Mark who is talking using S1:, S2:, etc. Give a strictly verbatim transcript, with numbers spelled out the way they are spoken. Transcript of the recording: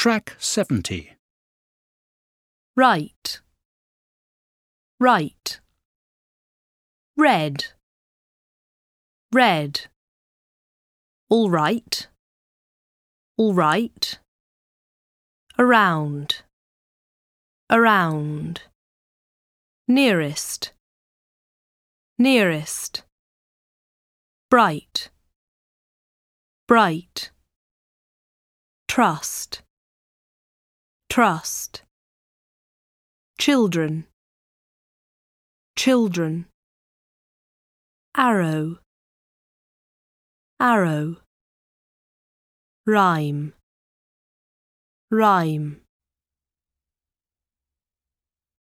S1: Track seventy.
S2: Right, right. Red, red. All right, all right. Around, around. Nearest, nearest. Bright, bright. Trust, trust. Children, children. Arrow, arrow. Rhyme, rhyme.